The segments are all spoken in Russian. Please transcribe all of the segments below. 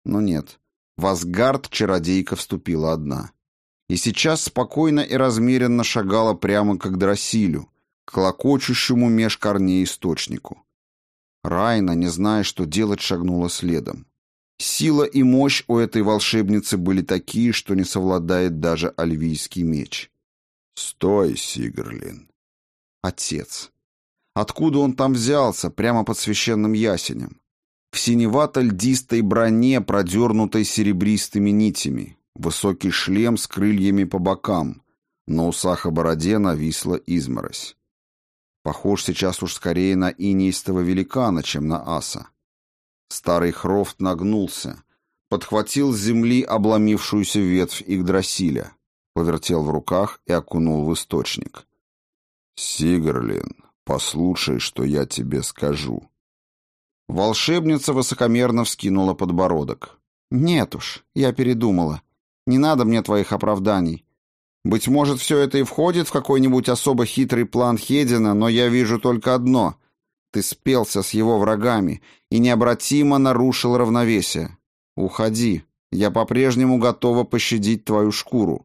Но нет, в Асгард чародейка вступила одна. И сейчас спокойно и размеренно шагала прямо к Игдрасилю, к клокочущему меж корней источнику. Райна, не зная, что делать, шагнула следом. Сила и мощь у этой волшебницы были такие, что не совладает даже альвийский меч. «Стой, Сигрлин!» Отец. Откуда он там взялся, прямо под священным ясенем? В синевато-льдистой броне, продернутой серебристыми нитями, высокий шлем с крыльями по бокам, на усах и бороде нависла изморозь. Похож сейчас уж скорее на инеистого великана, чем на аса. Старый Хрофт нагнулся, подхватил с земли обломившуюся ветвь Игдрасиля, повертел в руках и окунул в источник. «Сигрлин, послушай, что я тебе скажу». Волшебница высокомерно вскинула подбородок. «Нет уж, я передумала. Не надо мне твоих оправданий. Быть может, все это и входит в какой-нибудь особо хитрый план Хедина, но я вижу только одно. Ты спелся с его врагами и необратимо нарушил равновесие. Уходи, я по-прежнему готова пощадить твою шкуру».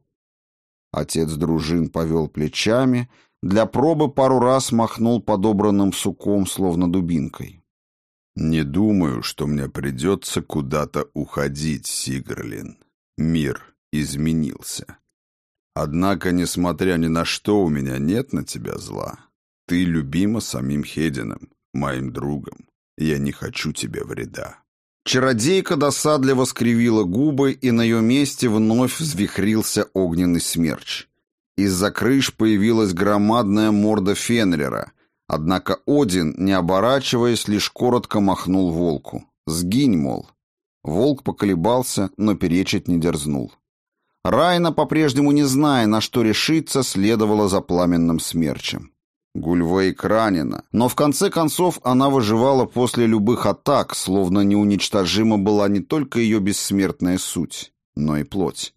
Отец дружин повел плечами, для пробы пару раз махнул подобранным суком, словно дубинкой. «Не думаю, что мне придется куда-то уходить, Сигрлин. Мир изменился. Однако, несмотря ни на что, у меня нет на тебя зла. Ты любима самим Хедином, моим другом. Я не хочу тебе вреда». Чародейка досадливо скривила губы, и на ее месте вновь взвихрился огненный смерч. Из-за крыш появилась громадная морда Фенрира, однако Один, не оборачиваясь, лишь коротко махнул волку. «Сгинь, мол». Волк поколебался, но перечить не дерзнул. Райна, по-прежнему не зная, на что решиться, следовала за пламенным смерчем. Гульвейк ранена, но в конце концов она выживала после любых атак, словно неуничтожима была не только ее бессмертная суть, но и плоть.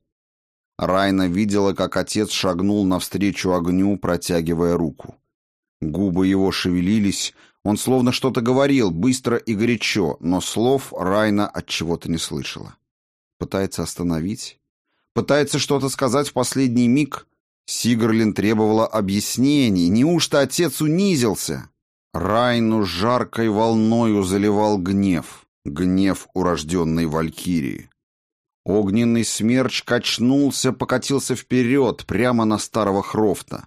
Райна видела, как отец шагнул навстречу огню, протягивая руку. Губы его шевелились, он словно что-то говорил, быстро и горячо, но слов Райна отчего-то не слышала. Пытается остановить? Пытается что-то сказать в последний миг? Сигрлин требовала объяснений. Неужто отец унизился? Райну жаркой волною заливал гнев. Гнев урожденной валькирии. Огненный смерч качнулся, покатился вперед, прямо на старого Хрофта.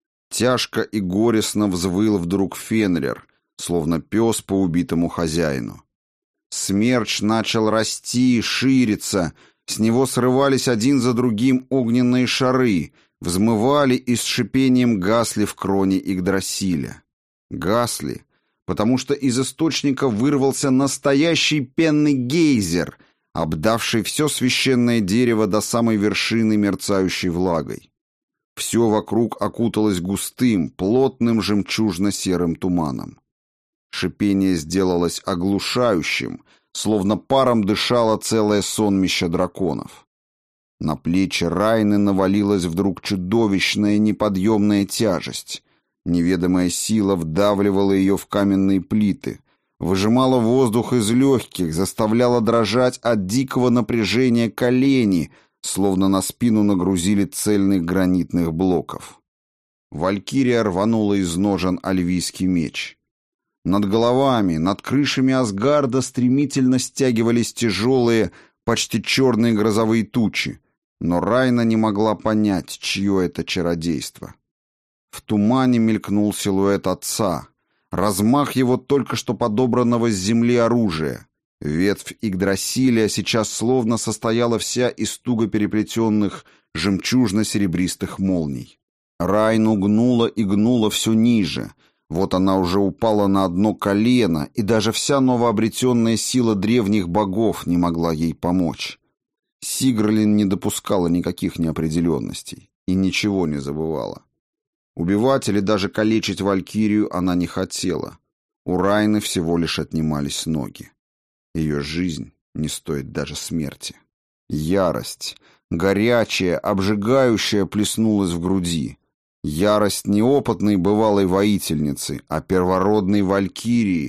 Тяжко и горестно взвыл вдруг Фенрир, словно пес по убитому хозяину. Смерч начал расти, шириться, с него срывались один за другим огненные шары, взмывали и с шипением гасли в кроне Игдрасиля. Гасли, потому что из источника вырвался настоящий пенный гейзер, обдавший все священное дерево до самой вершины мерцающей влагой. Все вокруг окуталось густым, плотным жемчужно-серым туманом. Шипение сделалось оглушающим, словно паром дышало целое сонмище драконов. На плечи Райны навалилась вдруг чудовищная неподъемная тяжесть. Неведомая сила вдавливала ее в каменные плиты, выжимала воздух из легких, заставляла дрожать от дикого напряжения колени, словно на спину нагрузили цельных гранитных блоков. Валькирия рванула из ножен альвийский меч. Над головами, над крышами Асгарда стремительно стягивались тяжелые, почти черные грозовые тучи, но Райна не могла понять, чье это чародейство. В тумане мелькнул силуэт отца, размах его только что подобранного с земли оружия. Ветвь Игдрасиля сейчас словно состояла вся из туго переплетенных жемчужно-серебристых молний. Райну гнула и гнула все ниже. Вот она уже упала на одно колено, и даже вся новообретенная сила древних богов не могла ей помочь. Сигрлин не допускала никаких неопределенностей и ничего не забывала. Убивать или даже калечить Валькирию она не хотела. У Райны всего лишь отнимались ноги. Ее жизнь не стоит даже смерти. Ярость, горячая, обжигающая, плеснулась в груди. Ярость не опытной бывалой воительницы, а первородной валькирии,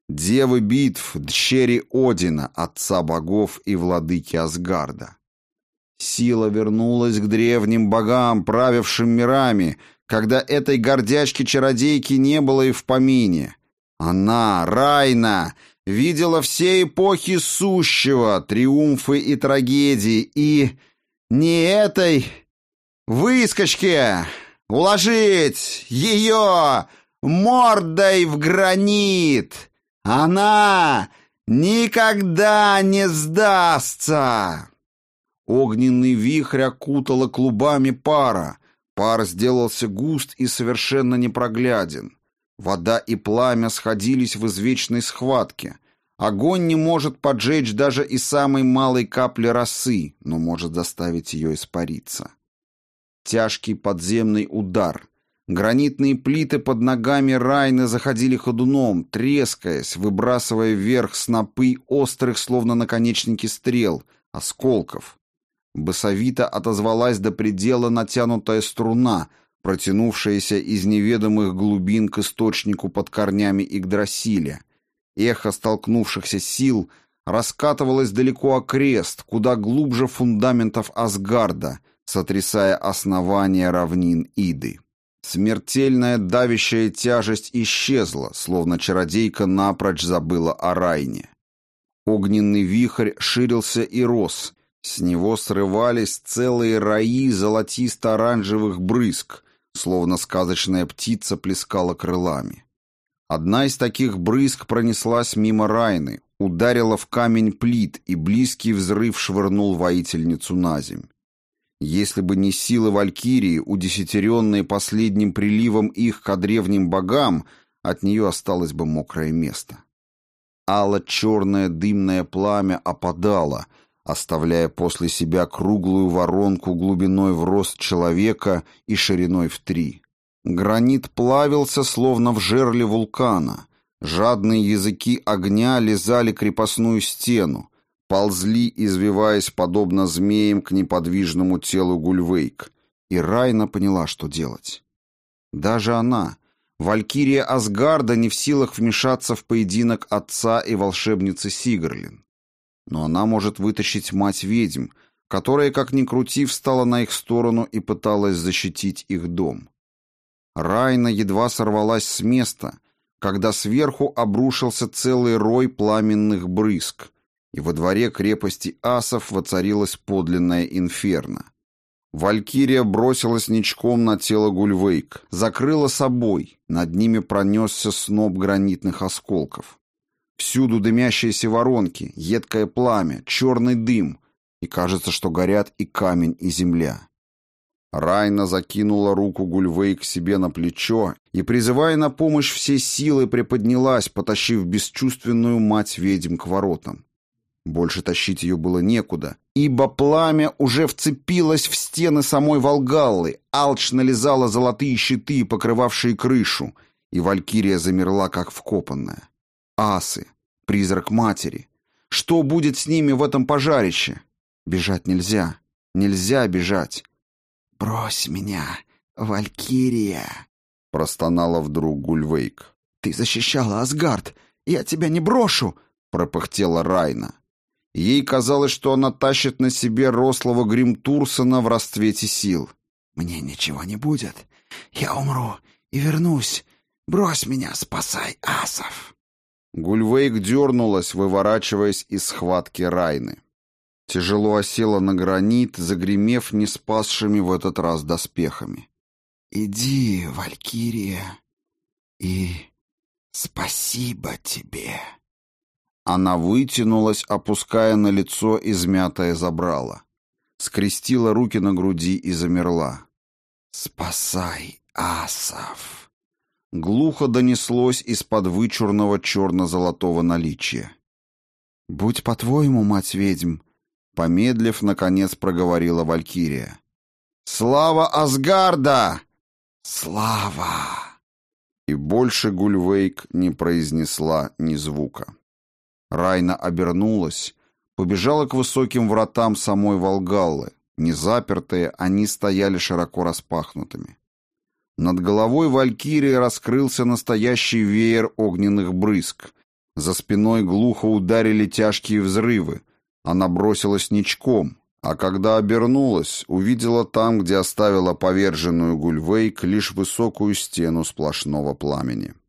девы битв, дщери Одина, отца богов и владыки Асгарда. Сила вернулась к древним богам, правившим мирами, когда этой гордячки-чародейки не было и в помине. Она, Райна, видела все эпохи сущего, триумфы и трагедии, и не этой выскочке уложить ее мордой в гранит. Она никогда не сдастся. Огненный вихрь окутало клубами пара. Пар сделался густ и совершенно непрогляден. Вода и пламя сходились в извечной схватке. Огонь не может поджечь даже и самой малой капли росы, но может заставить ее испариться. Тяжкий подземный удар. Гранитные плиты под ногами Райны заходили ходуном, трескаясь, выбрасывая вверх снопы острых, словно наконечники стрел, осколков. Басовито отозвалась до предела натянутая струна, протянувшаяся из неведомых глубин к источнику под корнями Игдрасиля. Эхо столкнувшихся сил раскатывалось далеко окрест, куда глубже фундаментов Асгарда, сотрясая основания равнин Иды. Смертельная давящая тяжесть исчезла, словно чародейка напрочь забыла о Райне. Огненный вихрь ширился и рос. С него срывались целые раи золотисто-оранжевых брызг, словно сказочная птица плескала крылами. Одна из таких брызг пронеслась мимо Райны, ударила в камень плит, и близкий взрыв швырнул воительницу на земь. Если бы не силы Валькирии, удесятеренные последним приливом их ко древним богам, от нее осталось бы мокрое место. Ало-черное дымное пламя опадало, оставляя после себя круглую воронку глубиной в рост человека и шириной в 3. Гранит плавился, словно в жерле вулкана. Жадные языки огня лизали крепостную стену, ползли, извиваясь подобно змеям к неподвижному телу Гульвейк. И Райна поняла, что делать. Даже она, Валькирия Асгарда, не в силах вмешаться в поединок отца и волшебницы Сигрлин. Но она может вытащить мать-ведьм, которая, как ни крути, встала на их сторону и пыталась защитить их дом. Райна едва сорвалась с места, когда сверху обрушился целый рой пламенных брызг, и во дворе крепости асов воцарилось подлинное инферно. Валькирия бросилась ничком на тело Гульвейк, закрыла собой, над ними пронесся сноп гранитных осколков. Всюду дымящиеся воронки, едкое пламя, черный дым, и кажется, что горят и камень, и земля. Райна закинула руку Гульвейк себе на плечо и, призывая на помощь все силы, приподнялась, потащив бесчувственную мать-ведьм к воротам. Больше тащить ее было некуда, ибо пламя уже вцепилось в стены самой Волгаллы, алчно лизало золотые щиты, покрывавшие крышу, и Валькирия замерла, как вкопанная. Асы, призрак матери. Что будет с ними в этом пожарище? Бежать нельзя. Нельзя бежать. «Брось меня, Валькирия!» — простонала вдруг Гульвейк. «Ты защищала Асгард! Я тебя не брошу!» — пропыхтела Райна. Ей казалось, что она тащит на себе рослого Гримтурсона в расцвете сил. «Мне ничего не будет. Я умру и вернусь. Брось меня, спасай асов!» Гульвейк дернулась, выворачиваясь из схватки Райны. Тяжело осела на гранит, загремев не спасшими в этот раз доспехами. «Иди, Валькирия, и спасибо тебе!» Она вытянулась, опуская на лицо измятое забрало. Скрестила руки на груди и замерла. «Спасай асов!» Глухо донеслось из-под вычурного черно-золотого наличия. «Будь по-твоему, мать-ведьм!» Помедлив, наконец проговорила Валькирия. «Слава Асгарда! Слава!» И больше Гульвейк не произнесла ни звука. Райна обернулась, побежала к высоким вратам самой Волгаллы. Незапертые, они стояли широко распахнутыми. Над головой Валькирии раскрылся настоящий веер огненных брызг, За спиной глухо ударили тяжкие взрывы. Она бросилась ничком, а когда обернулась, увидела там, где оставила поверженную Гульвейк, лишь высокую стену сплошного пламени.